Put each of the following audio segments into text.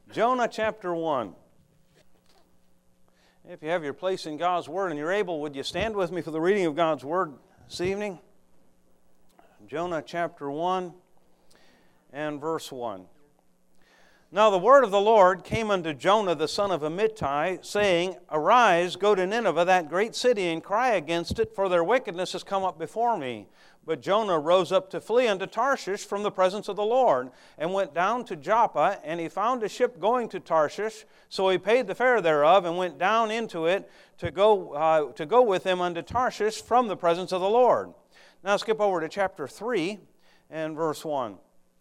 Jonah chapter 1. If you have your place in God's Word and you're able, would you stand with me for the reading of God's Word this evening? Jonah chapter 1 and verse 1. Now the word of the Lord came unto Jonah the son of Amittai, saying, Arise, go to Nineveh, that great city, and cry against it, for their wickedness has come up before me. But Jonah rose up to flee unto Tarshish from the presence of the Lord, and went down to Joppa, and he found a ship going to Tarshish. So he paid the fare thereof, and went down into it to go with him unto Tarshish from the presence of the Lord. Now skip over to chapter 3 and verse 1.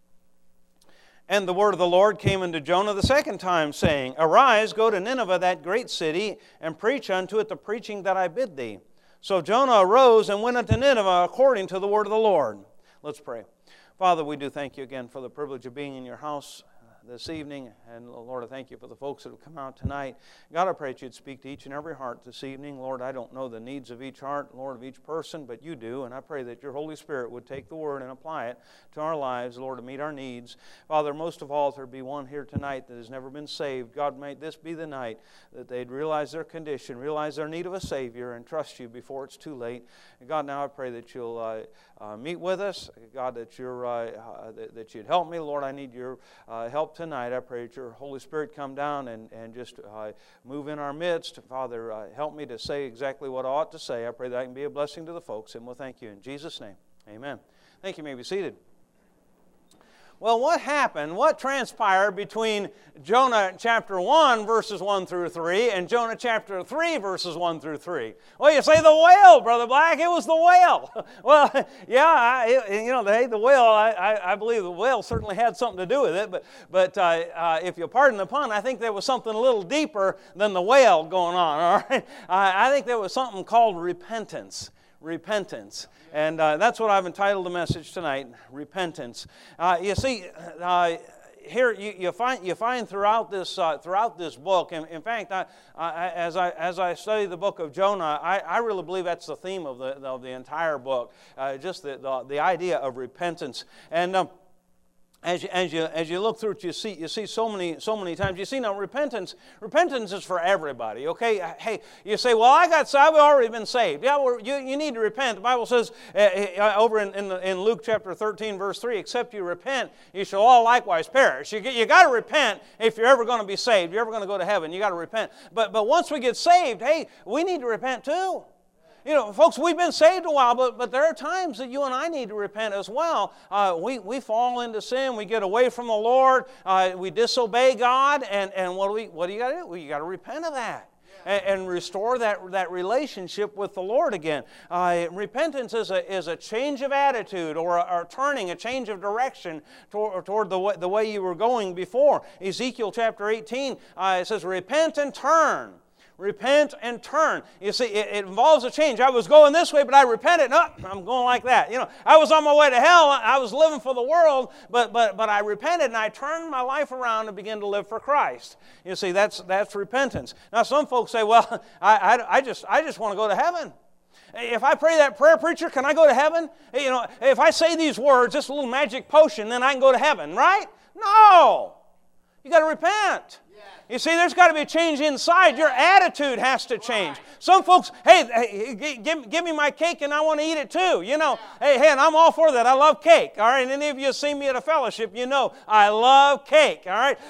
And the word of the Lord came unto Jonah the second time, saying, Arise, go to Nineveh, that great city, and preach unto it the preaching that I bid thee. So Jonah arose and went unto Nineveh according to the word of the Lord. Let's pray. Father, we do thank you again for the privilege of being in your house this evening. And Lord, I thank you for the folks that have come out tonight. God, I pray that you'd speak to each and every heart this evening. Lord, I don't know the needs of each heart, Lord, of each person, but you do. And I pray that your Holy Spirit would take the word and apply it to our lives, Lord, to meet our needs. Father, most of all, if there be one here tonight that has never been saved, God, may this be the night that they'd realize their condition, realize their need of a Savior, and trust you before it's too late. And God, now I pray that you'll meet with us. God, that you'd help me. Lord, I need your help tonight. I pray that your Holy Spirit come down and just move in our midst. Father, help me to say exactly what I ought to say. I pray that I can be a blessing to the folks, and we'll thank you in Jesus' name. Amen. Thank you. You may be seated. Well, what happened? What transpired between Jonah chapter 1, verses 1 through 3, and Jonah chapter 3, verses 1 through 3? Well, you say the whale, Brother Black. It was the whale. Well, yeah, the whale, I believe the whale certainly had something to do with it, but if you'll pardon the pun, I think there was something a little deeper than the whale going on, all right? I think there was something called repentance. Repentance. And that's what I've entitled the message tonight, repentance. You see, here you find throughout this book, and in fact, as I study the book of Jonah, I really believe that's the theme of the entire book, just the idea of repentance. And as you look through it, you see so many times. You see, now repentance is for everybody. Okay, hey, you say, well, I've already been saved. Yeah, well, you need to repent. The Bible says over in Luke chapter 13, verse 3, except you repent, you shall all likewise perish. You got to repent if you're ever going to be saved. You're ever going to go to heaven. You got to repent. But once we get saved, hey, we need to repent too. You know, folks, we've been saved a while, but there are times that you and I need to repent as well. We fall into sin. We get away from the Lord. We disobey God. And what do you got to do? Well, you got to repent of that. And restore that relationship with the Lord again. Repentance is a change of attitude or a turning, a change of direction toward the way you were going before. Ezekiel chapter 18, it says, repent and turn. Repent and turn. You see, it involves a change. I was going this way, but I repented. No, I'm going like that. You know, I was on my way to hell. I was living for the world, but I repented and I turned my life around and began to live for Christ. You see, that's repentance. Now, some folks say, well, I just want to go to heaven. If I pray that prayer, preacher, can I go to heaven? You know, if I say these words, just a little magic potion, then I can go to heaven, right? No. You got to repent. You see, there's got to be a change inside. Your attitude has to change. Some folks, hey, give me my cake and I want to eat it too. You know, hey, and I'm all for that. I love cake. All right, and any of you see me at a fellowship, you know I love cake. All right,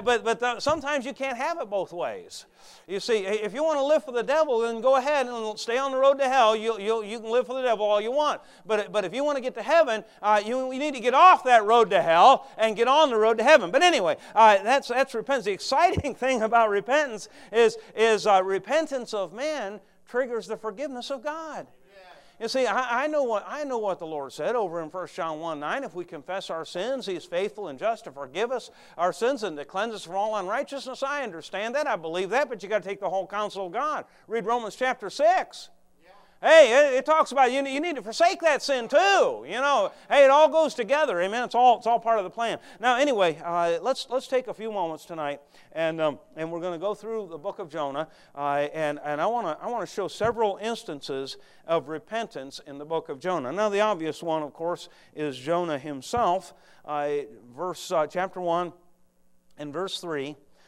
but sometimes you can't have it both ways. You see, if you want to live for the devil, then go ahead and stay on the road to hell. You can live for the devil all you want. But if you want to get to heaven, you need to get off that road to hell and get on the road to heaven. But anyway, that's repentance. The exciting thing about repentance is repentance of man triggers the forgiveness of God. You see, I know what the Lord said over in 1 John 1:9. If we confess our sins, He is faithful and just to forgive us our sins and to cleanse us from all unrighteousness. I understand that. I believe that. But you got to take the whole counsel of God. Read Romans chapter 6. Hey, it talks about you need to forsake that sin too. You know, hey, it all goes together. Amen. It's all part of the plan. Now, anyway, let's take a few moments tonight, and we're going to go through the book of Jonah, and I want to show several instances of repentance in the book of Jonah. Now, the obvious one, of course, is Jonah himself. Chapter 1 and verse 3.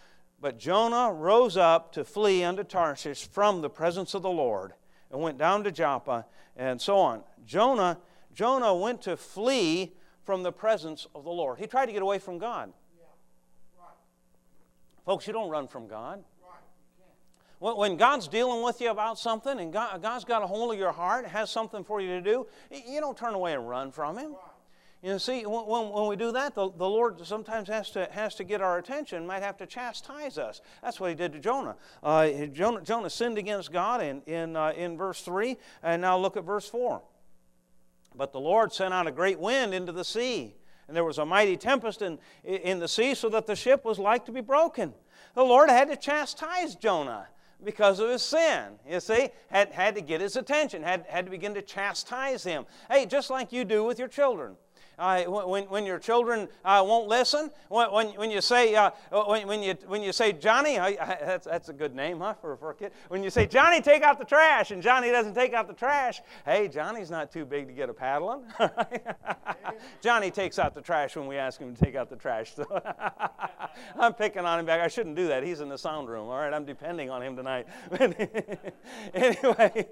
But Jonah rose up to flee unto Tarshish from the presence of the Lord, and went down to Joppa, and so on. Jonah went to flee from the presence of the Lord. He tried to get away from God. Folks, you don't run from God. When God's dealing with you about something, and God's got a hold of your heart, has something for you to do, you don't turn away and run from Him. You see, when we do that, the Lord sometimes has to get our attention, might have to chastise us. That's what He did to Jonah. Jonah sinned against God in verse 3, and now look at verse 4. But the Lord sent out a great wind into the sea, and there was a mighty tempest in the sea, so that the ship was like to be broken. The Lord had to chastise Jonah because of his sin. You see, had to get his attention, had to begin to chastise him. Hey, just like you do with your children. When your children won't listen, when you say Johnny, that's a good name, huh, for a kid. When you say Johnny, take out the trash, and Johnny doesn't take out the trash, hey, Johnny's not too big to get a paddling. Johnny takes out the trash when we ask him to take out the trash. So I'm picking on him back. I shouldn't do that. He's in the sound room. All right, I'm depending on him tonight. Anyway,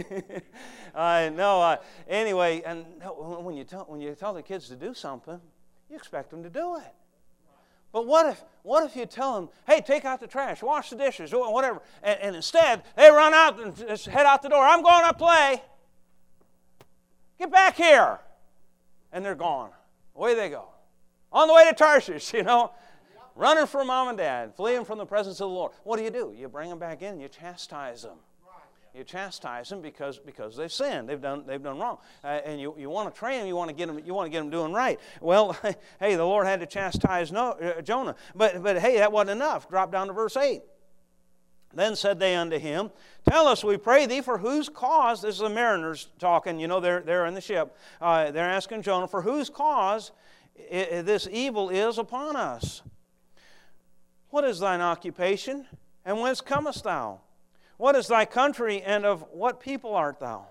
anyway, and when you tell the kids to do something, you expect them to do it. But what if you tell them, hey, take out the trash, wash the dishes, or whatever, and instead they run out and just head out the door. I'm going to play. Get back here. And they're gone. Away they go. On the way to Tarshish, running from mom and dad, fleeing from the presence of the Lord. What do? You bring them back in, you chastise them. You chastise them because they've sinned. They've done wrong, and you want to train them. You want to get them doing right. Well, hey, the Lord had to chastise Jonah, but hey, that wasn't enough. Drop down to verse 8. Then said they unto him, Tell us, we pray thee, for whose cause? This is the mariners talking. They're in the ship. They're asking Jonah, for whose cause this evil is upon us? What is thine occupation, and whence comest thou? What is thy country, and of what people art thou?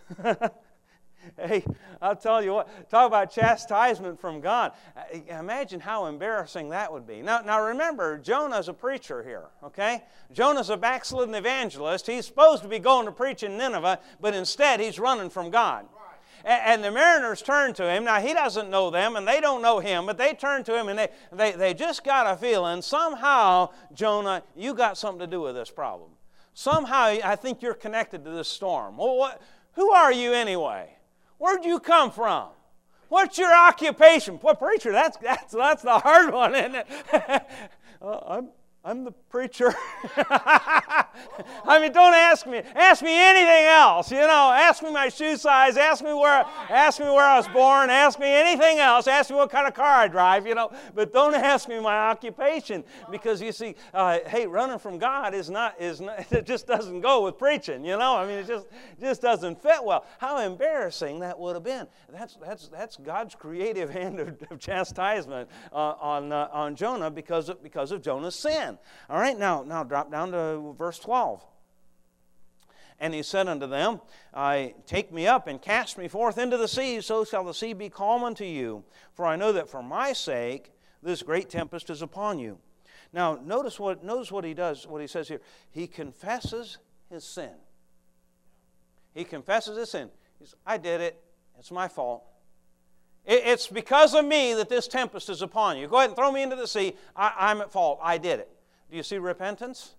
Hey, I'll tell you what, talk about chastisement from God. Imagine how embarrassing that would be. Now remember, Jonah's a preacher here, okay? Jonah's a backslidden evangelist. He's supposed to be going to preach in Nineveh, but instead he's running from God. And the mariners turn to him. Now, he doesn't know them, and they don't know him, but they turn to him, and they just got a feeling, somehow, Jonah, you got something to do with this problem. Somehow, I think you're connected to this storm. Well, who are you anyway? Where'd you come from? What's your occupation? Boy, preacher, that's the hard one, isn't it? I'm the preacher. I mean, don't ask me. Ask me anything else. Ask me my shoe size. Ask me where I was born. Ask me anything else. Ask me what kind of car I drive. But don't ask me my occupation, because you see, hey, running from God is not. It just doesn't go with preaching. I mean, it just doesn't fit well. How embarrassing that would have been. That's God's creative hand of chastisement on Jonah because of Jonah's sin. All right, now drop down to verse 12. And he said unto them, Take me up and cast me forth into the sea, so shall the sea be calm unto you. For I know that for my sake this great tempest is upon you. Now notice what he does, what he says here. He confesses his sin. He confesses his sin. He says, I did it. It's my fault. It's because of me that this tempest is upon you. Go ahead and throw me into the sea. I'm at fault. I did it. Do you see repentance?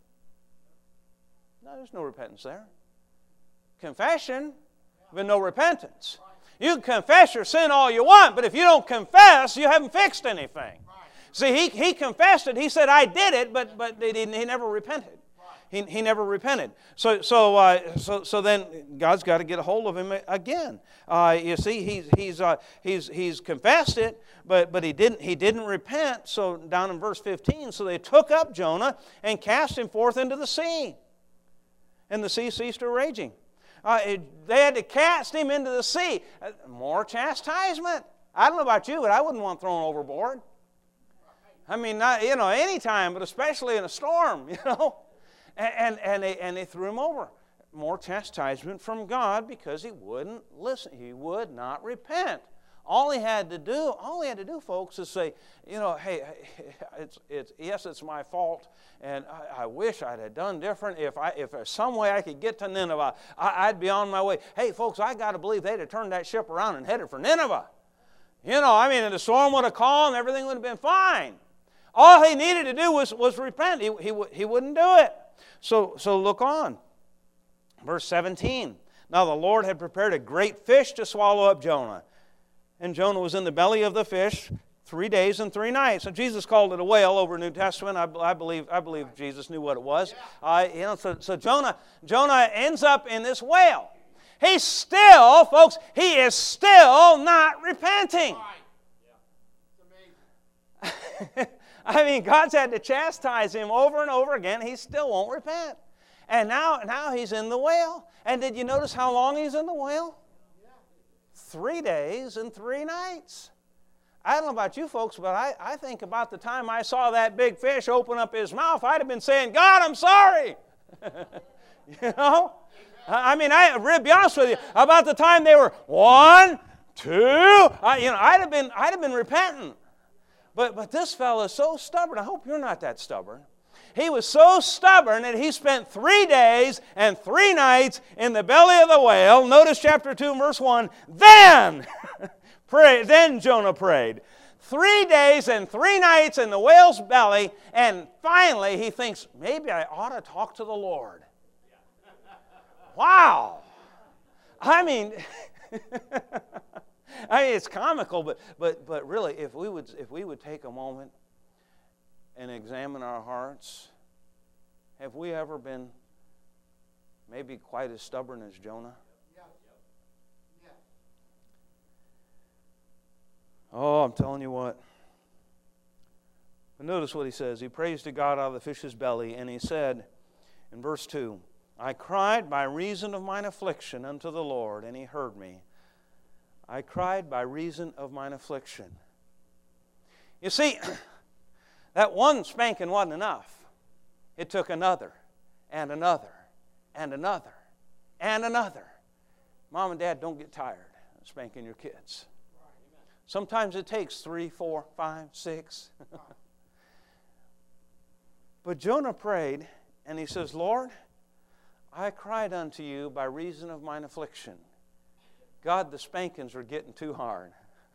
No, there's no repentance there. Confession, but no repentance. You can confess your sin all you want, but if you don't confess, you haven't fixed anything. See, he confessed it. He said, I did it, but he never repented. He never repented. So then God's got to get a hold of him again. You see, he's confessed it, but he didn't repent. So down in verse 15, so they took up Jonah and cast him forth into the sea, and the sea ceased her raging. They had to cast him into the sea. More chastisement. I don't know about you, but I wouldn't want thrown overboard. I mean, not any time, but especially in a storm. And they threw him over. More chastisement from God because he wouldn't listen. He would not repent All he had to do, folks, is say, hey, it's my fault, and I wish I'd have done different. If there's some way I could get to Nineveh, I'd be on my way. Hey, folks, I got to believe they'd have turned that ship around and headed for Nineveh. And the storm would have calmed, and everything would have been fine. All he needed to do was repent. He wouldn't do it. So look on. Verse 17. Now the Lord had prepared a great fish to swallow up Jonah. And Jonah was in the belly of the fish 3 days and 3 nights. And Jesus called it a whale over New Testament. I believe Jesus knew what it was. So Jonah ends up in this whale. He's still, folks, he is still not repenting. God's had to chastise him over and over again. He still won't repent. And now he's in the whale. And did you notice how long he's in the whale? 3 days and 3 nights. I don't know about you folks, but I think about the time I saw that big fish open up his mouth, I'd have been saying, God, I'm sorry. I'll be honest with you, about the time they were 1, 2, I'd have been repentant. But this fellow is so stubborn. I hope you're not that stubborn. He was so stubborn that he spent 3 days and 3 nights in the belly of the whale. Notice chapter 2, verse 1. Then Jonah prayed. 3 days and 3 nights in the whale's belly, and finally he thinks, maybe I ought to talk to the Lord. Wow. It's comical, but really, if we would take a moment and examine our hearts, have we ever been maybe quite as stubborn as Jonah? Oh, I'm telling you what. But notice what he says. He prays to God out of the fish's belly, and he said in verse 2, I cried by reason of mine affliction unto the Lord, and he heard me. I cried by reason of mine affliction. You see, that one spanking wasn't enough. It took another, and another, and another, and another. Mom and Dad, don't get tired of spanking your kids. Sometimes it takes 3, 4, 5, 6. But Jonah prayed, and he says, Lord, I cried unto you by reason of mine affliction. God, the spankings are getting too hard.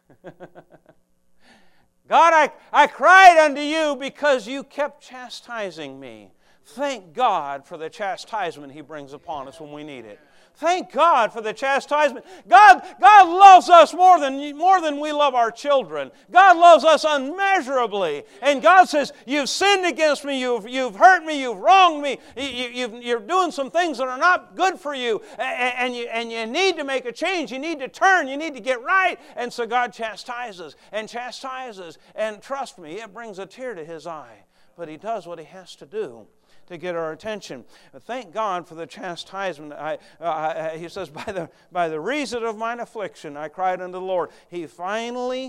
God, I cried unto you because you kept chastising me. Thank God for the chastisement He brings upon us when we need it. Thank God for the chastisement. God loves us more than we love our children. God loves us unmeasurably. And God says, you've sinned against me, you've hurt me, you've wronged me, you're doing some things that are not good for you, and you need to make a change, you need to turn, you need to get right. And so God chastises, and trust me, it brings a tear to His eye. But He does what He has to do to get our attention. Thank God for the chastisement. He says, by the reason of mine affliction, I cried unto the Lord. He finally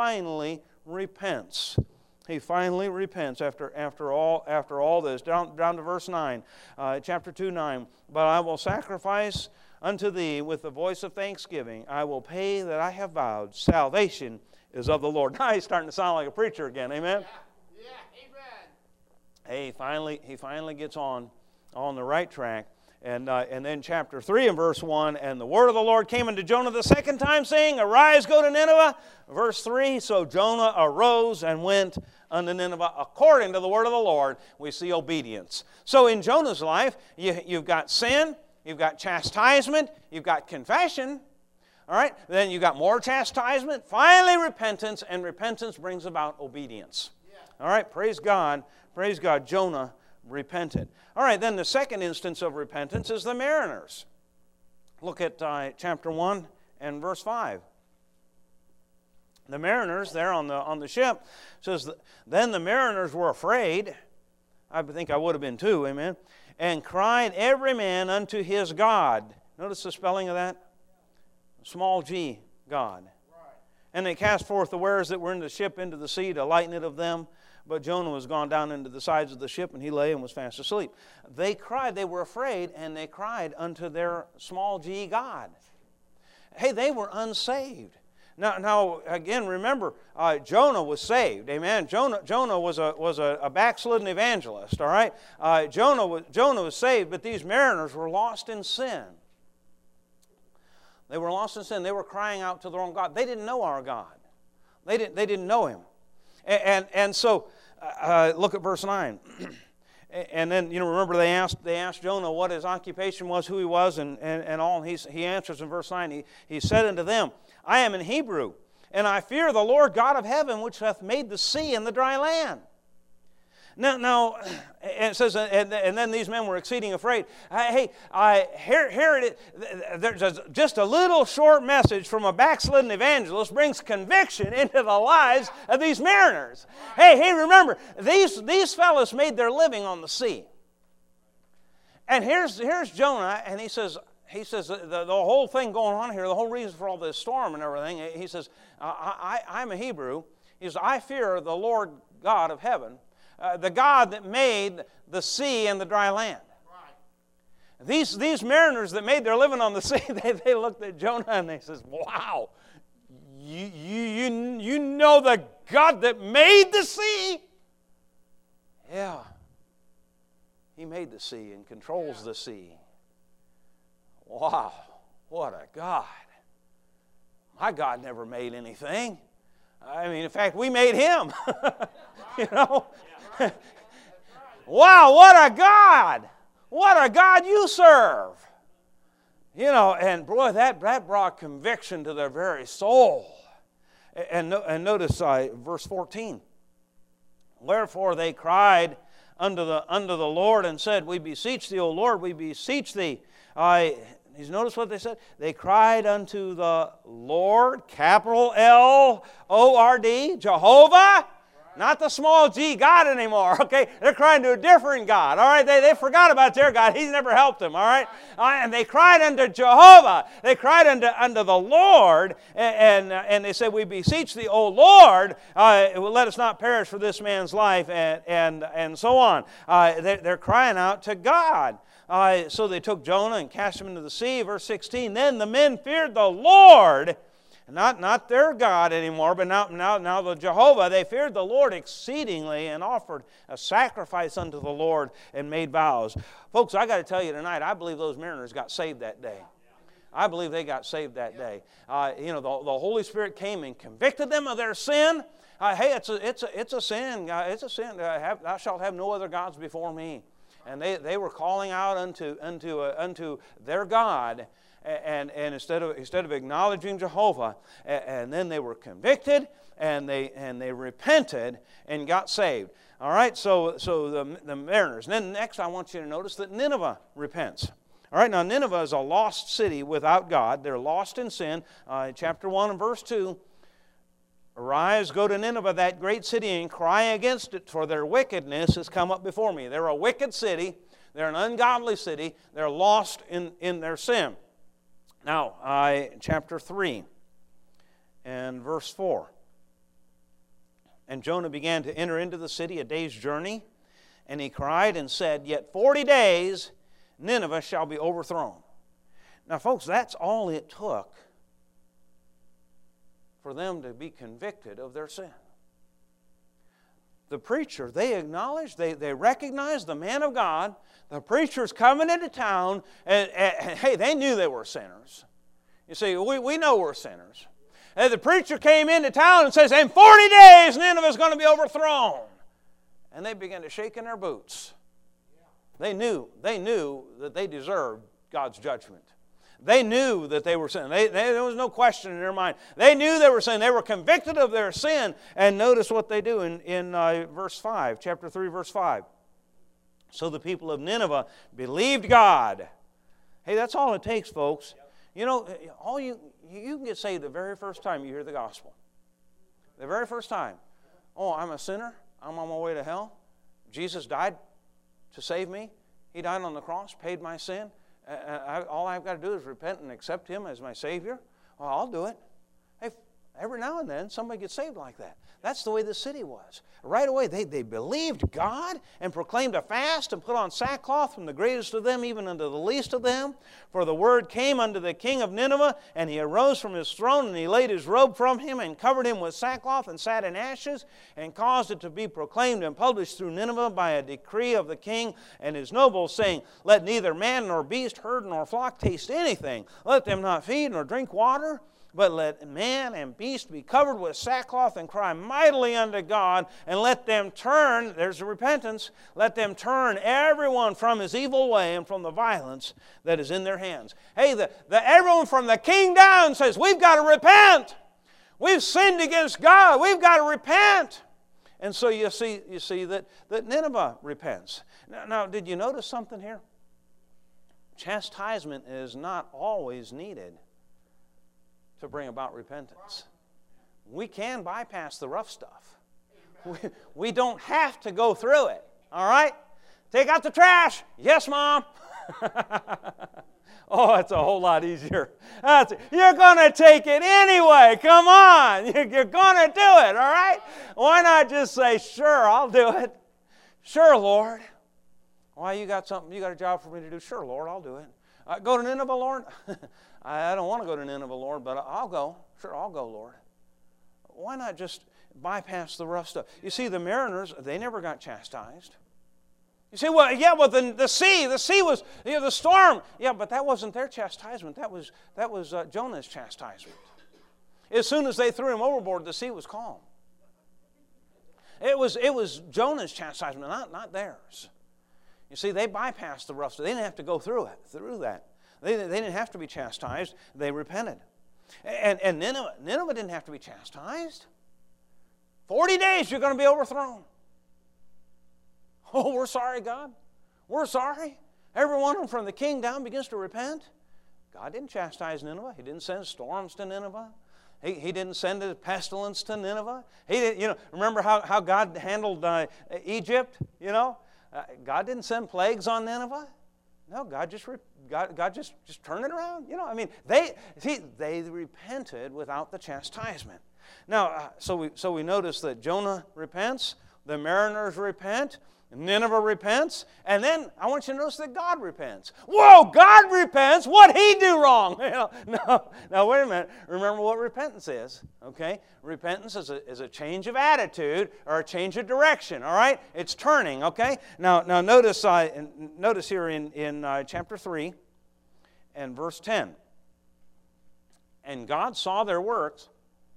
repents. He finally repents after all this. Down to verse 9, chapter 2, 9. But I will sacrifice unto thee with the voice of thanksgiving. I will pay that I have vowed. Salvation is of the Lord. Now he's starting to sound like a preacher again. Amen? Yeah, amen. Hey, he finally gets on the right track. And then chapter 3 and verse 1, and the word of the Lord came unto Jonah the second time, saying, Arise, go to Nineveh. Verse 3, so Jonah arose and went unto Nineveh according to the word of the Lord. We see obedience. So in Jonah's life, you've got sin, you've got chastisement, you've got confession. All right, then you've got more chastisement, finally repentance, and repentance brings about obedience. All right, praise God. Praise God, Jonah repented. All right, then the second instance of repentance is the mariners. Look at chapter 1 and verse 5. The mariners there on the ship says, then the mariners were afraid. I think I would have been too, amen. And cried every man unto his God. Notice the spelling of that? Small g, God. And they cast forth the wares that were in the ship into the sea to lighten it of them. But Jonah was gone down into the sides of the ship, and he lay and was fast asleep. They cried, they were afraid, and they cried unto their small g God. Hey, they were unsaved. Now again, remember, Jonah was saved. Amen. Jonah was a backslidden evangelist. All right. Jonah was saved, but these mariners were lost in sin. They were lost in sin. They were crying out to the wrong God. They didn't know our God. They didn't know Him. And so look at verse 9. And then, remember they asked Jonah what his occupation was, who he was, and all. And he answers in verse 9. He said unto them, I am an Hebrew, and I fear the Lord God of heaven, which hath made the sea and the dry land. Now, and it says, and then these men were exceeding afraid. Here it is. There's just a little short message from a backslidden evangelist brings conviction into the lives of these mariners. Hey, remember, these fellows made their living on the sea. And here's Jonah, and he says the whole thing going on here, the whole reason for all this storm and everything, he says, I'm a Hebrew. He says, I fear the Lord God of heaven, the God that made the sea and the dry land. Right. These mariners that made their living on the sea, they looked at Jonah and they says, wow, you know the God that made the sea? Yeah. He made the sea and controls the sea. Wow, what a God. My God never made anything. I mean, in fact, we made Him. Wow, what a God. What a God you serve. And boy, that brought conviction to their very soul. And notice verse 14. Wherefore they cried unto the Lord and said, we beseech thee, O Lord, we beseech thee. Notice what they said? They cried unto the Lord, capital L-O-R-D, Jehovah, right. Not the small g, God anymore, okay? They're crying to a different God, all right? They forgot about their God. He's never helped them, all right? And they cried unto Jehovah. They cried unto the Lord, and they said, we beseech thee, O Lord, let us not perish for this man's life, and so on. They're crying out to God. So they took Jonah and cast him into the sea. Verse 16, then the men feared the Lord, not their God anymore, but now the Jehovah. They feared the Lord exceedingly and offered a sacrifice unto the Lord and made vows. Folks, I got to tell you tonight, I believe those mariners got saved that day. I believe they got saved that day. The Holy Spirit came and convicted them of their sin. Hey, it's a sin. It's a sin. Thou shalt have no other gods before me. And they were calling out unto their God, and instead of acknowledging Jehovah, and then they were convicted, and they repented and got saved. All right, so the mariners. And then next, I want you to notice that Nineveh repents. All right, now Nineveh is a lost city without God. They're lost in sin. Chapter 1 and verse 2. Arise, go to Nineveh, that great city, and cry against it, for their wickedness has come up before me. They're a wicked city. They're an ungodly city. They're lost in their sin. Now, chapter 3 and verse 4. And Jonah began to enter into the city a day's journey, and he cried and said, yet 40 days Nineveh shall be overthrown. Now, folks, that's all it took for them to be convicted of their sin. The preacher, they acknowledged, they recognized the man of God. The preacher's coming into town, and hey, they knew they were sinners. You see, we know we're sinners. And the preacher came into town and says, in 40 days, Nineveh's going to be overthrown. And they began to shake in their boots. They knew that they deserved God's judgment. They knew that they were sinning. There was no question in their mind. They knew they were sinning. They were convicted of their sin. And notice what they do in verse 5, chapter 3, verse 5. So the people of Nineveh believed God. Hey, that's all it takes, folks. You know, you can get saved the very first time you hear the gospel. The very first time. Oh, I'm a sinner. I'm on my way to hell. Jesus died to save me. He died on the cross, paid my sin. All I've got to do is repent and accept Him as my Savior. Well, I'll do it. Hey, Every now and then, somebody gets saved like that. That's the way the city was. Right away, they believed God and proclaimed a fast and put on sackcloth from the greatest of them even unto the least of them. For the word came unto the king of Nineveh, and he arose from his throne, and he laid his robe from him, and covered him with sackcloth, and sat in ashes, and caused it to be proclaimed and published through Nineveh by a decree of the king and his nobles, saying, Let neither man nor beast, herd nor flock taste anything. Let them not feed nor drink water, but let man and beast be covered with sackcloth and cry mightily unto God, and let them turn, there's the repentance, let them turn everyone from his evil way and from the violence that is in their hands. Hey, everyone from the king down says, we've got to repent. We've sinned against God. We've got to repent. And so you see that Nineveh repents. Now, did you notice something here? Chastisement is not always needed to bring about repentance. We can bypass the rough stuff. We don't have to go through it. All right? Take out the trash. Yes, Mom. Oh, it's a whole lot easier. You're going to take it anyway. Come on. You're going to do it. All right? Why not just say, sure, I'll do it. Sure, Lord. Why, you got a job for me to do? Sure, Lord, I'll do it. Go to Nineveh, Lord? I don't want to go to Nineveh, Lord, but I'll go. Sure, I'll go, Lord. Why not just bypass the rough stuff? You see, the mariners, they never got chastised. You say, well, yeah, well, the sea was, the storm. Yeah, but that wasn't their chastisement. That was Jonah's chastisement. As soon as they threw him overboard, the sea was calm. It was Jonah's chastisement, not theirs. You see, they bypassed the rough stuff. They didn't have to go through that. They didn't have to be chastised. They repented. And Nineveh didn't have to be chastised. 40 days, you're going to be overthrown. Oh, we're sorry, God. We're sorry. Everyone from the king down begins to repent. God didn't chastise Nineveh. He didn't send storms to Nineveh. He didn't send a pestilence to Nineveh. He didn't, remember how God handled Egypt? God didn't send plagues on Nineveh. No, God just turned it around. They repented without the chastisement. Now, so we notice that Jonah repents, the mariners repent, Nineveh repents, and then I want you to notice that God repents. Whoa, God repents? What'd He do wrong? Now wait a minute. Remember what repentance is, okay? Repentance is a change of attitude or a change of direction, all right? It's turning, okay? Now notice here in chapter 3 and verse 10. And God saw their works.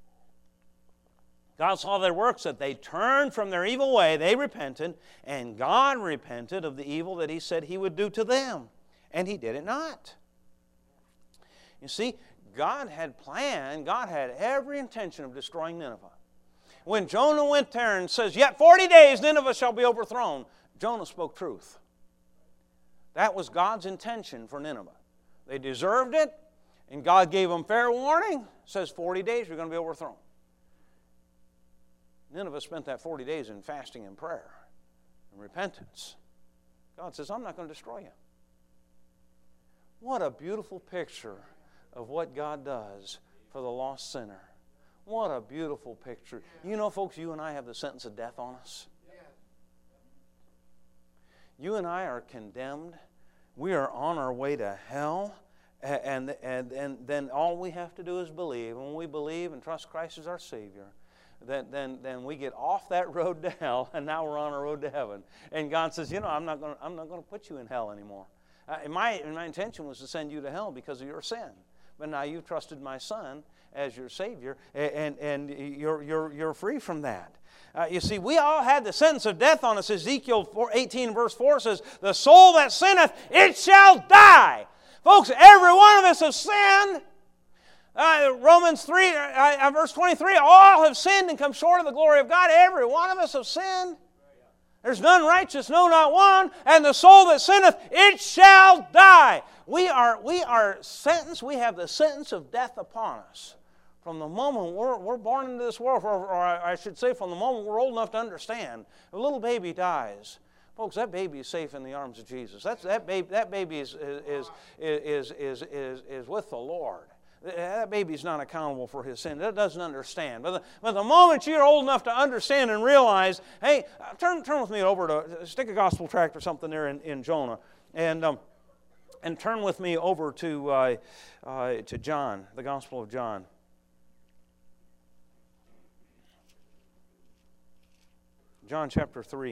God saw their works, that they turned from their evil way, they repented, and God repented of the evil that He said He would do to them. And He did it not. You see, God had planned, God had every intention of destroying Nineveh. When Jonah went there and says, yet 40 days Nineveh shall be overthrown, Jonah spoke truth. That was God's intention for Nineveh. They deserved it, and God gave them fair warning, says 40 days you're going to be overthrown. Nineveh spent that 40 days in fasting and prayer and repentance. God says, I'm not going to destroy you. What a beautiful picture of what God does for the lost sinner. What a beautiful picture. You know, folks, you and I have the sentence of death on us. You and I are condemned. We are on our way to hell. And then all we have to do is believe. When we believe and trust Christ as our Savior, then we get off that road to hell, and now we're on our road to heaven. And God says, I'm not going to put you in hell anymore. My intention was to send you to hell because of your sin, but now you've trusted my Son as your Savior, and you're free from that. You see, we all had the sentence of death on us. Ezekiel 18 verse 4 says, "The soul that sinneth, it shall die." Folks, every one of us have sinned. Romans 3, verse 23, all have sinned and come short of the glory of God. Every one of us have sinned. There's none righteous, no, not one. And the soul that sinneth, it shall die. We are sentenced, we have the sentence of death upon us. From the moment we're born into this world, or I should say from the moment we're old enough to understand, a little baby dies. Folks, that baby is safe in the arms of Jesus. That baby is with the Lord. that baby's not accountable for his sin. That doesn't understand. But the moment you're old enough to understand and realize, hey, turn with me over to, stick a gospel tract or something there in Jonah, and turn with me over to John, the Gospel of John. John chapter 3.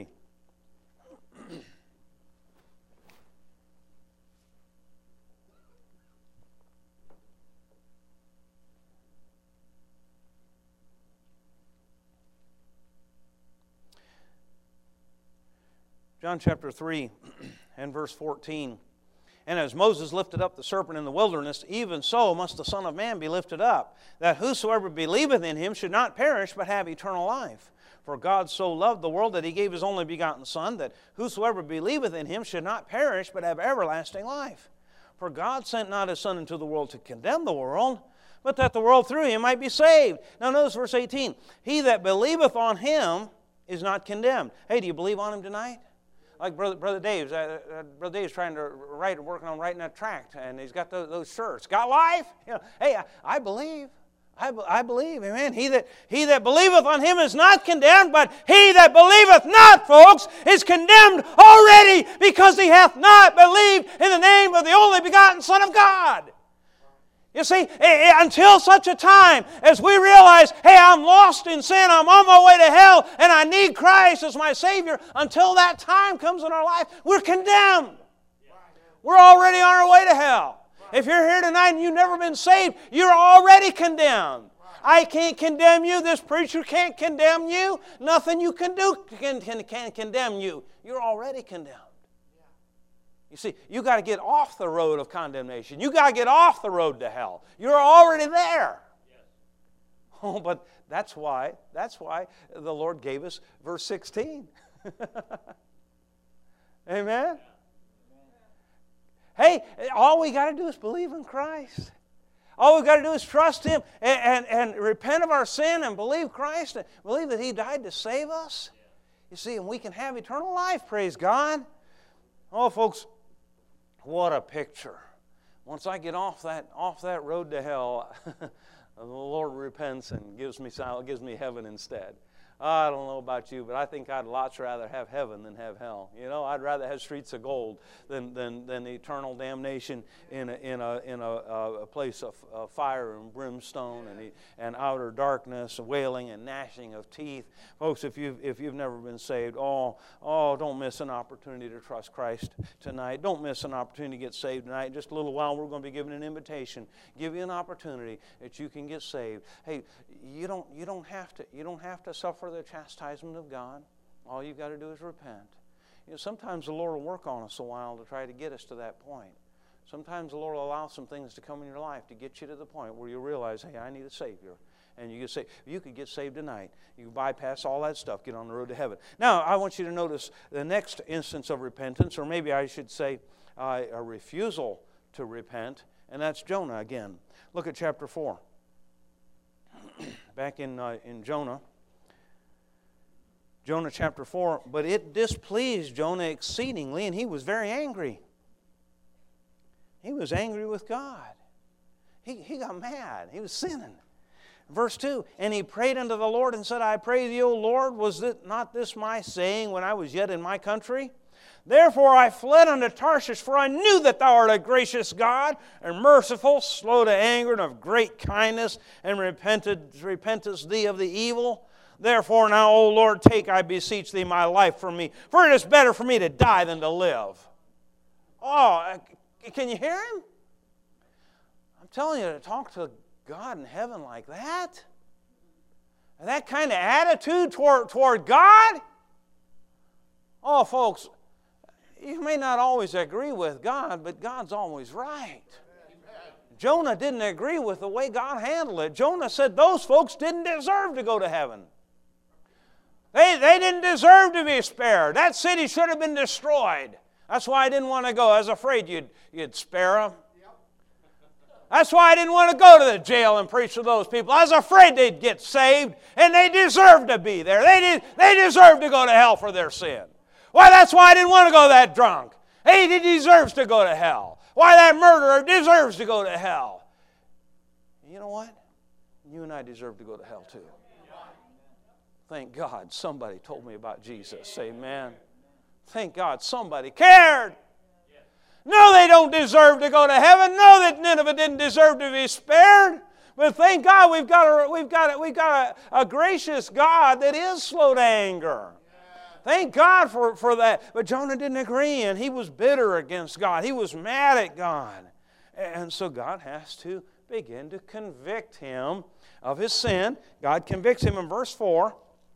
John chapter 3 and verse 14. And as Moses lifted up the serpent in the wilderness, even so must the Son of Man be lifted up, that whosoever believeth in him should not perish, but have eternal life. For God so loved the world that he gave his only begotten Son, that whosoever believeth in him should not perish, but have everlasting life. For God sent not his Son into the world to condemn the world, but that the world through him might be saved. Now notice verse 18. He that believeth on him is not condemned. Hey, do you believe on him tonight? Like Brother Dave's. Brother Dave's working on writing that tract, and he's got those shirts. Got life? You know, hey, I believe. I believe, amen. He that believeth on him is not condemned, but he that believeth not, folks, is condemned already, because he hath not believed in the name of the only begotten Son of God. You see, until such a time as we realize, hey, I'm lost in sin, I'm on my way to hell, and I need Christ as my Savior, until that time comes in our life, we're condemned. We're already on our way to hell. If you're here tonight and you've never been saved, you're already condemned. I can't condemn you. This preacher can't condemn you. Nothing you can do can condemn you. You're already condemned. You see, you got to get off the road of condemnation. You got to get off the road to hell. You're already there. Yes. Oh, but that's why the Lord gave us verse 16. Amen? Hey, all we got to do is believe in Christ. All we got to do is trust Him and repent of our sin and believe Christ and believe that He died to save us. You see, and we can have eternal life, praise God. Oh, folks, what a picture. Once I get off that road to hell, the Lord repents and gives me heaven instead. I don't know about you, but I think I'd lots rather have heaven than have hell. You know, I'd rather have streets of gold than eternal damnation in a place of fire and brimstone and outer darkness, wailing and gnashing of teeth. Folks, if you've never been saved, don't miss an opportunity to trust Christ tonight. Don't miss an opportunity to get saved tonight. In just a little while, we're going to be giving an invitation, give you an opportunity that you can get saved. Hey, you don't have to suffer the chastisement of God. All you've got to do is repent. You know, sometimes the Lord will work on us a while to try to get us to that point. Sometimes the Lord will allow some things to come in your life to get you to the point where you realize, hey, I need a Savior. And you could get saved tonight. You can bypass all that stuff, get on the road to heaven. Now, I want you to notice the next instance of repentance, or maybe I should say a refusal to repent, and that's Jonah again. Look at chapter 4. Back in Jonah. Jonah chapter 4, but it displeased Jonah exceedingly, and he was very angry. He was angry with God. He got mad. He was sinning. Verse 2, and he prayed unto the Lord and said, I pray thee, O Lord, was not this my saying when I was yet in my country? Therefore I fled unto Tarshish, for I knew that thou art a gracious God, and merciful, slow to anger, and of great kindness, and repentest thee of the evil. Therefore now, O Lord, take, I beseech thee, my life from me, for it is better for me to die than to live. Oh, can you hear him? I'm telling you, to talk to God in heaven like that? And that kind of attitude toward God? Oh, folks, you may not always agree with God, but God's always right. Jonah didn't agree with the way God handled it. Jonah said those folks didn't deserve to go to heaven. They didn't deserve to be spared. That city should have been destroyed. That's why I didn't want to go. I was afraid you'd spare them. That's why I didn't want to go to the jail and preach to those people. I was afraid they'd get saved, and they deserved to be there. They deserved to go to hell for their sin. Why, that's why I didn't want to go that drunk. Hey, he deserves to go to hell. Why, that murderer deserves to go to hell. You know what? You and I deserve to go to hell too. Thank God somebody told me about Jesus. Amen. Thank God somebody cared. No, they don't deserve to go to heaven. No, that Nineveh didn't deserve to be spared. But thank God we've got a gracious God that is slow to anger. Thank God for that. But Jonah didn't agree, and he was bitter against God. He was mad at God. And so God has to begin to convict him of his sin. God convicts him in verse 4.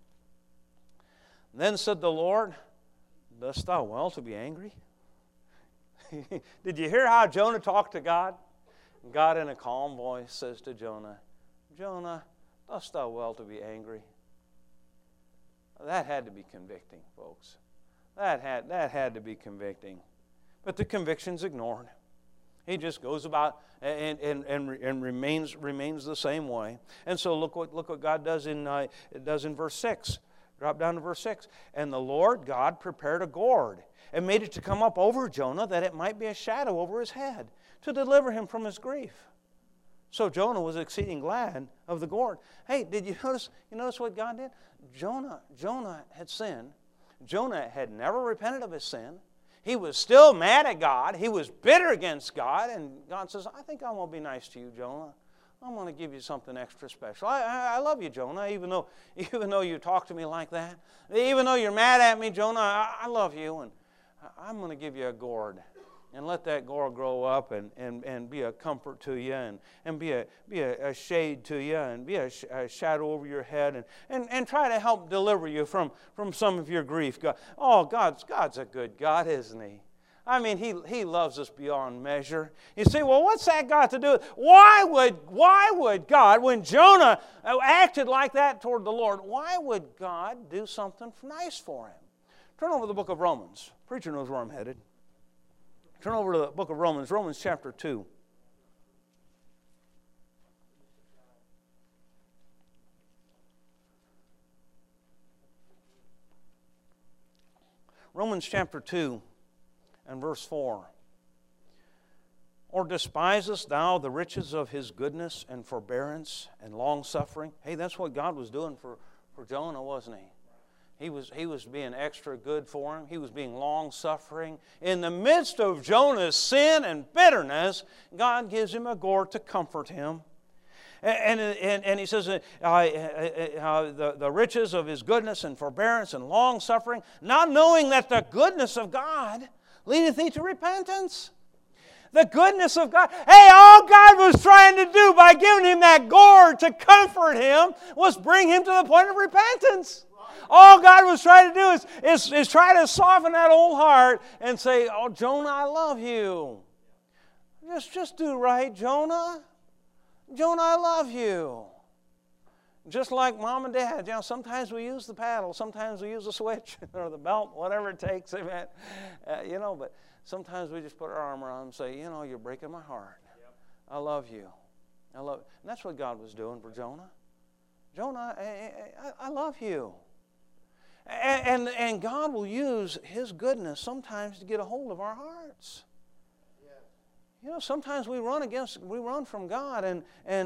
Then said the Lord, dost thou well to be angry? Did you hear how Jonah talked to God? God in a calm voice says to Jonah, Jonah, dost thou well to be angry? That had to be convicting, folks. That had to be convicting. But the conviction's ignored. He just goes about and remains the same way. And so look what God does in verse 6. Drop down to verse 6. And the Lord God prepared a gourd and made it to come up over Jonah, that it might be a shadow over his head, to deliver him from his grief. So Jonah was exceeding glad of the gourd. Hey, did you notice? You notice what God did? Jonah had sinned. Jonah had never repented of his sin. He was still mad at God. He was bitter against God. And God says, I think I'm going to be nice to you, Jonah. I'm going to give you something extra special. I love you, Jonah, even though you talk to me like that. Even though you're mad at me, Jonah, I love you. And I'm going to give you a gourd. And let that gourd grow up and be a comfort to you and be a shade to you and be a shadow over your head and try to help deliver you from some of your grief. God's a good God, isn't He? I mean, He loves us beyond measure. You say, well, what's that got to do with it? Why would God, when Jonah acted like that toward the Lord, why would God do something nice for him? Turn over to the book of Romans. Preacher knows where I'm headed. Turn over to the book of Romans, Romans chapter 2. Romans chapter 2 and verse 4. Or despisest thou the riches of his goodness and forbearance and long-suffering? Hey, that's what God was doing for Jonah, wasn't He? He was being extra good for him. He was being long-suffering. In the midst of Jonah's sin and bitterness, God gives him a gourd to comfort him. And he says, the riches of his goodness and forbearance and long-suffering, not knowing that the goodness of God leadeth thee to repentance. The goodness of God. Hey, all God was trying to do by giving him that gourd to comfort him was bring him to the point of repentance. All God was trying to do is try to soften that old heart and say, oh, Jonah, I love you. Just do right, Jonah. Jonah, I love you. Just like mom and dad, sometimes we use the paddle, sometimes we use the switch or the belt, whatever it takes, amen. But sometimes we just put our arm around them and say, you're breaking my heart. Yep. I love you. And that's what God was doing for Jonah. Jonah, I love you. And God will use His goodness sometimes to get a hold of our hearts. Sometimes we run from God, and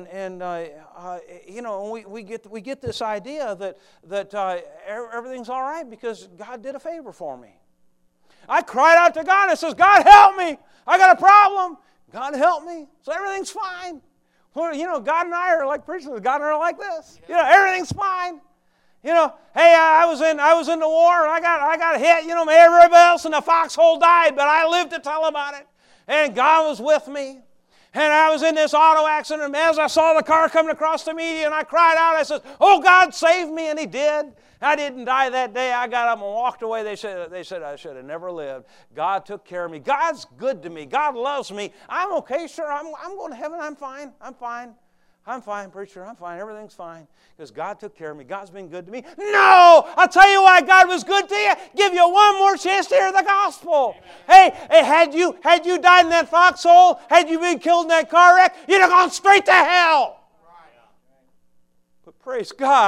we get this idea that everything's all right because God did a favor for me. I cried out to God and says, God help me! I got a problem. God help me. So everything's fine. Well, God and I are like preachers. God and I are like this. Everything's fine. Hey, I was in the war and I got hit. Everybody else in the foxhole died, but I lived to tell about it. And God was with me. And I was in this auto accident, and as I saw the car coming across the median, I cried out. I said, oh, God, save me. And He did. I didn't die that day. I got up and walked away. They said I should have never lived. God took care of me. God's good to me. God loves me. I'm okay, sure. I'm going to heaven. I'm fine. I'm fine, preacher. I'm fine. Everything's fine. Because God took care of me. God's been good to me. No! I'll tell you why God was good to you. Give you one more chance to hear the gospel. Hey, had you died in that foxhole, had you been killed in that car wreck, you'd have gone straight to hell. But praise God,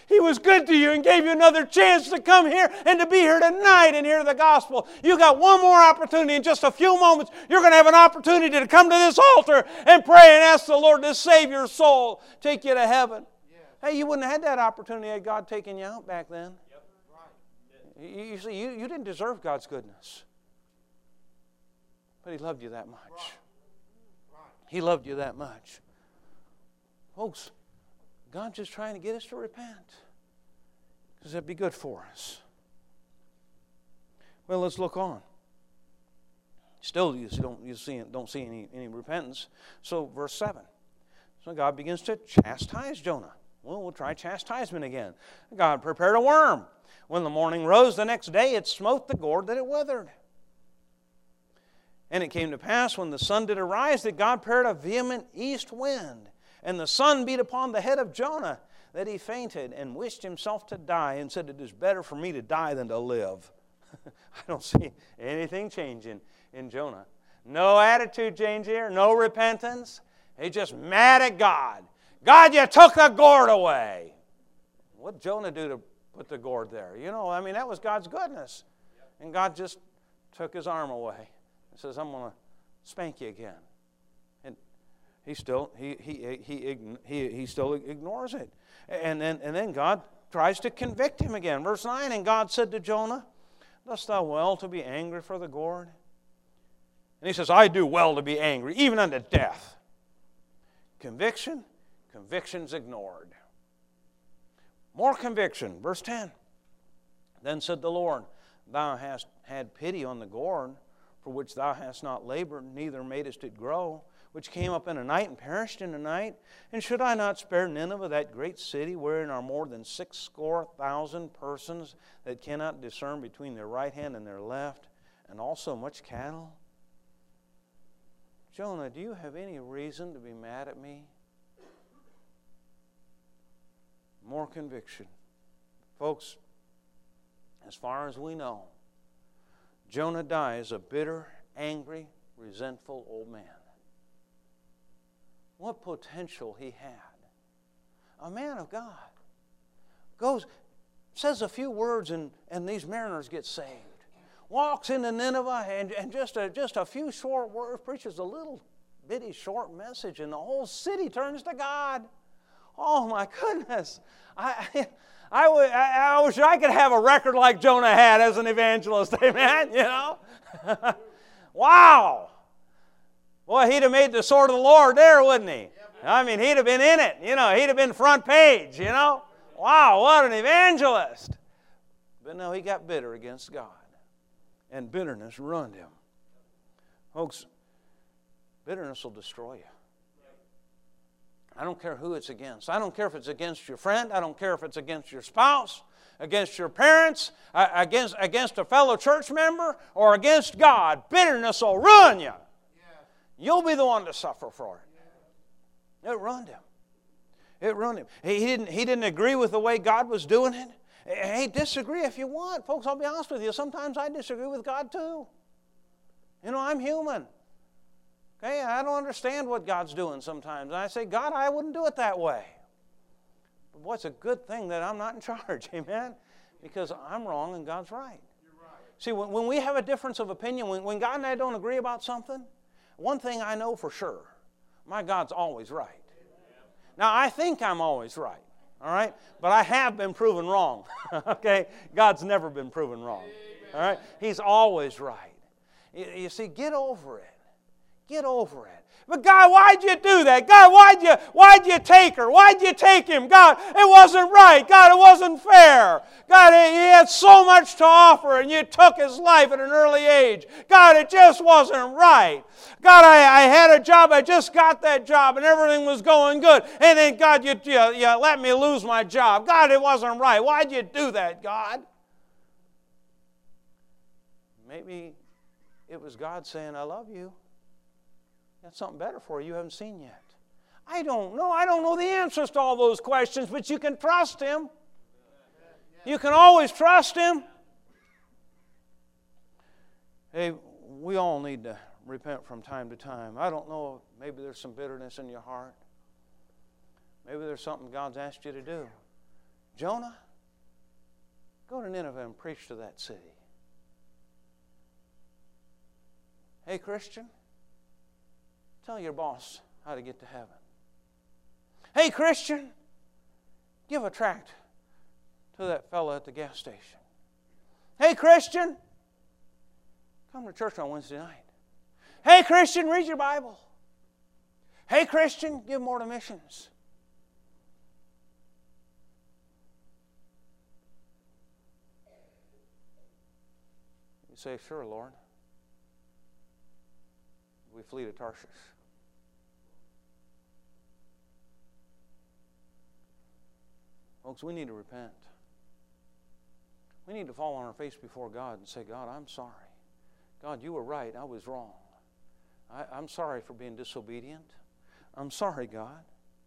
He was good to you and gave you another chance to come here and to be here tonight and hear the gospel. You got one more opportunity in just a few moments. You're going to have an opportunity to come to this altar and pray and ask the Lord to save your soul, take you to heaven. Hey, you wouldn't have had that opportunity had God taken you out back then. You see, you didn't deserve God's goodness. But He loved you that much. He loved you that much. Folks, God's just trying to get us to repent. Because that'd be good for us. Well, let's look on. Still, you don't see any repentance. So, verse 7. So God begins to chastise Jonah. Well, we'll try chastisement again. God prepared a worm. When the morning rose the next day, it smote the gourd that it withered. And it came to pass, when the sun did arise, that God prepared a vehement east wind. And the sun beat upon the head of Jonah, that he fainted and wished himself to die, and said, it is better for me to die than to live. I don't see anything changing in Jonah. No attitude change here, no repentance. He's just mad at God. God, you took the gourd away. What did Jonah do to put the gourd there? That was God's goodness. And God just took his arm away and says, I'm going to spank you again. And he still ignores it. And then God tries to convict him again. Verse 9, and God said to Jonah, dost thou well to be angry for the gourd? And he says, I do well to be angry, even unto death. Conviction's ignored. More conviction. Verse 10. Then said the Lord, thou hast had pity on the gourd, for which thou hast not labored, neither madest it grow, which came up in a night and perished in a night. And should I not spare Nineveh, that great city, wherein are more than 60,000 persons that cannot discern between their right hand and their left, and also much cattle? Jonah, do you have any reason to be mad at me? More conviction. Folks, as far as we know, Jonah dies a bitter, angry, resentful old man. What potential he had. A man of God. Goes, says a few words, and these mariners get saved. Walks into Nineveh, and just a few short words, preaches a little bitty short message, and the whole city turns to God. Oh my goodness. I wish I could have a record like Jonah had as an evangelist. Amen? Wow. Boy, he'd have made the sword of the Lord there, wouldn't he? He'd have been in it. He'd have been front page, Wow, what an evangelist. But no, he got bitter against God. And bitterness ruined him. Folks, bitterness will destroy you. I don't care who it's against. I don't care if it's against your friend. I don't care if it's against your spouse, against your parents, against a fellow church member, or against God. Bitterness will ruin you. You'll be the one to suffer for it. It ruined him. It ruined him. He didn't agree with the way God was doing it. Hey, disagree if you want. Folks, I'll be honest with you. Sometimes I disagree with God too. I'm human. Okay, I don't understand what God's doing sometimes. And I say, God, I wouldn't do it that way. But boy, it's a good thing that I'm not in charge, amen? Because I'm wrong and God's right. You're right. See, when we have a difference of opinion, when God and I don't agree about something, one thing I know for sure, my God's always right. Now, I think I'm always right, all right? But I have been proven wrong, okay? God's never been proven wrong, all right? He's always right. You see, get over it. Get over it. But God, why'd you do that? God, why'd you take her? Why'd you take him? God, it wasn't right. God, it wasn't fair. God, he had so much to offer and you took his life at an early age. God, it just wasn't right. God, I had a job. I just got that job and everything was going good. And then, God, you let me lose my job. God, it wasn't right. Why'd you do that, God? Maybe it was God saying, I love you. Got something better for you haven't seen yet. I don't know. I don't know the answers to all those questions, but you can trust him. You can always trust him. Hey, we all need to repent from time to time. I don't know, maybe there's some bitterness in your heart. Maybe there's something God's asked you to do. Jonah, go to Nineveh and preach to that city. Hey, Christian, tell your boss how to get to heaven. Hey, Christian, give a tract to that fellow at the gas station. Hey, Christian, come to church on Wednesday night. Hey, Christian, read your Bible. Hey, Christian, give more to missions. You say, sure, Lord. We flee to Tarshish. Folks, we need to repent. We need to fall on our face before God and say, God, I'm sorry. God, you were right. I was wrong. I'm sorry for being disobedient. I'm sorry, God.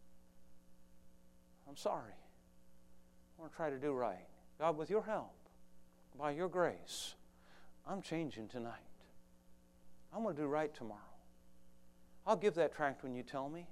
I'm sorry. I want to try to do right. God, with your help, by your grace, I'm changing tonight. I'm going to do right tomorrow. I'll give that tract when you tell me.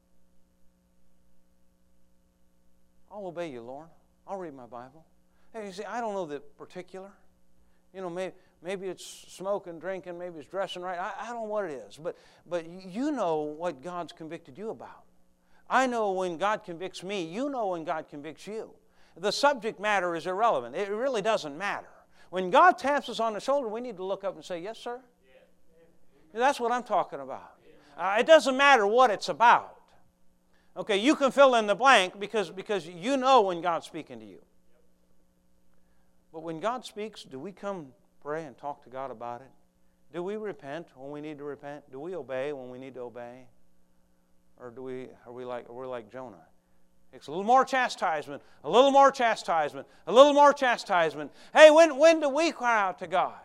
I'll obey you, Lord. I'll read my Bible. Hey, you see, I don't know the particular. You know, maybe it's smoking, drinking, maybe it's dressing right. I don't know what it is. But you know what God's convicted you about. I know when God convicts me. You know when God convicts you. The subject matter is irrelevant. It really doesn't matter. When God taps us on the shoulder, we need to look up and say, yes, sir. Yeah. That's what I'm talking about. It doesn't matter what it's about. Okay, you can fill in the blank because you know when God's speaking to you. But when God speaks, do we come pray and talk to God about it? Do we repent when we need to repent? Do we obey when we need to obey? Or are we like Jonah? It's a little more chastisement, a little more chastisement, a little more chastisement. Hey, when do we cry out to God?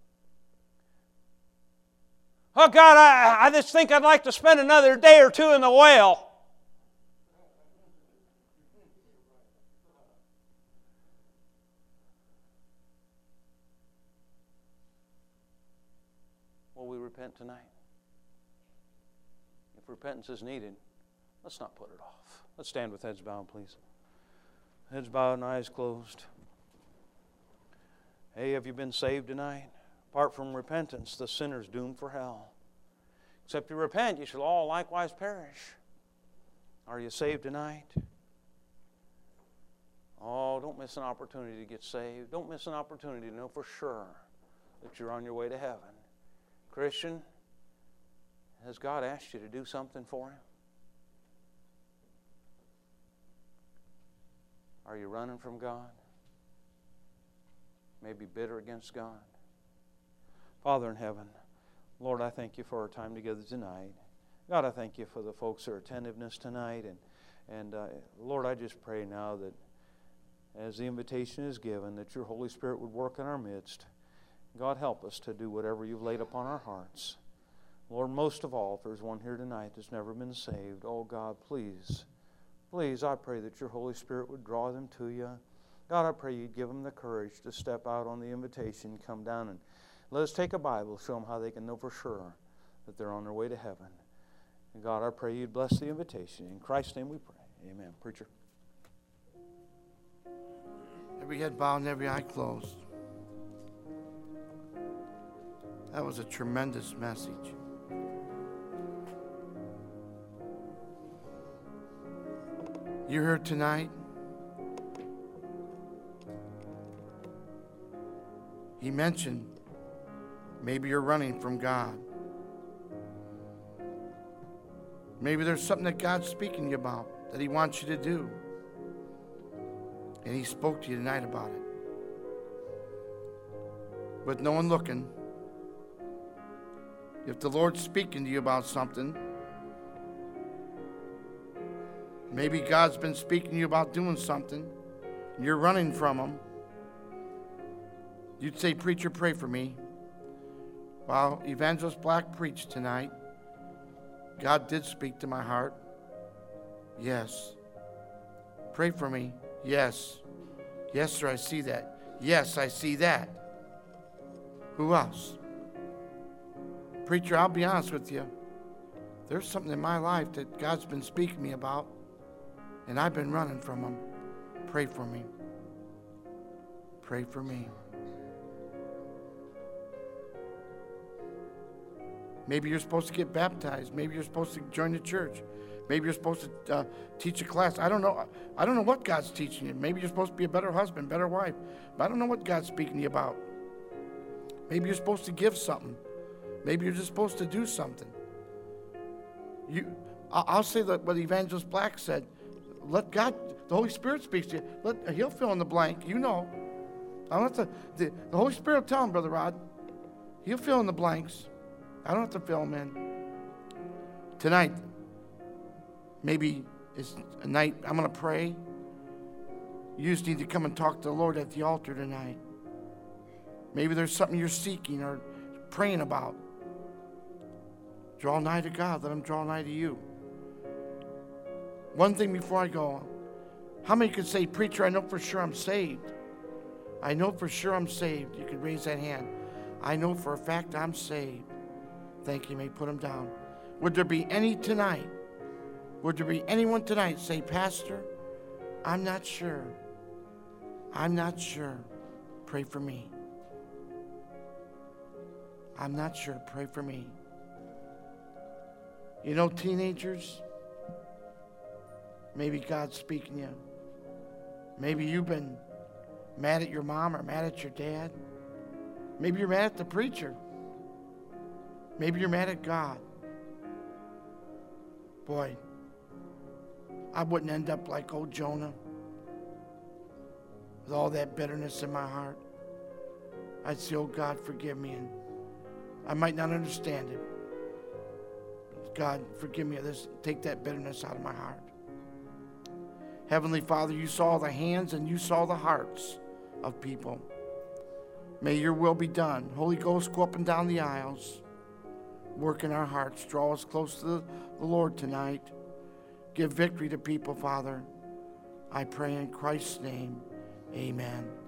Oh, God, I just think I'd like to spend another day or two in the well. Will we repent tonight? If repentance is needed, let's not put it off. Let's stand with heads bowed, please. Heads bowed and eyes closed. Hey, have you been saved tonight? Apart from repentance, the sinner's doomed for hell. Except you repent, you shall all likewise perish. Are you saved tonight? Oh, don't miss an opportunity to get saved. Don't miss an opportunity to know for sure that you're on your way to heaven. Christian, has God asked you to do something for Him? Are you running from God? Maybe bitter against God? Father in heaven, Lord, I thank you for our time together tonight. God, I thank you for the folks' attentiveness tonight. And Lord, I just pray now that as the invitation is given, that your Holy Spirit would work in our midst. God, help us to do whatever you've laid upon our hearts. Lord, most of all, if there's one here tonight that's never been saved, oh God, please, I pray that your Holy Spirit would draw them to you. God, I pray you'd give them the courage to step out on the invitation, come down and let us take a Bible, show them how they can know for sure that they're on their way to heaven. And God, I pray you'd bless the invitation. In Christ's name we pray. Amen. Preacher. Every head bowed and every eye closed. That was a tremendous message. You're here tonight. He mentioned maybe you're running from God. Maybe there's something that God's speaking to you about that He wants you to do. And He spoke to you tonight about it. With no one looking, if the Lord's speaking to you about something, maybe God's been speaking to you about doing something, and you're running from Him, you'd say, preacher, pray for me. While Evangelist Black preached tonight, God did speak to my heart. Yes. Pray for me. Yes. Yes, sir, I see that. Yes, I see that. Who else? Preacher, I'll be honest with you. There's something in my life that God's been speaking to me about, and I've been running from Him. Pray for me. Pray for me. Maybe you're supposed to get baptized. Maybe you're supposed to join the church. Maybe you're supposed to teach a class. I don't know. I don't know what God's teaching you. Maybe you're supposed to be a better husband, better wife. But I don't know what God's speaking to you about. Maybe you're supposed to give something. Maybe you're just supposed to do something. I'll say that what Evangelist Black said. Let God, the Holy Spirit speaks to you. He'll fill in the blank. You know. I don't have to. The Holy Spirit will tell him, Brother Rod. He'll fill in the blanks. I don't have to fill them in. Tonight, maybe it's a night I'm going to pray. You just need to come and talk to the Lord at the altar tonight. Maybe there's something you're seeking or praying about. Draw nigh to God. Let him draw nigh to you. One thing before I go. How many could say, Preacher, I know for sure I'm saved? I know for sure I'm saved. You could raise that hand. I know for a fact I'm saved. Thank you. You may put them down. Would there be any tonight? Would there be anyone tonight say, Pastor, I'm not sure. I'm not sure. Pray for me. I'm not sure. Pray for me. You know, teenagers, maybe God's speaking to you. Maybe you've been mad at your mom or mad at your dad. Maybe you're mad at the preacher. Maybe you're mad at God. Boy, I wouldn't end up like old Jonah with all that bitterness in my heart. I'd say, oh God, forgive me. And I might not understand it. God, forgive me of this. Take that bitterness out of my heart. Heavenly Father, you saw the hands and you saw the hearts of people. May your will be done. Holy Ghost, go up and down the aisles. Work in our hearts. Draw us close to the Lord tonight. Give victory to people, Father. I pray in Christ's name. Amen.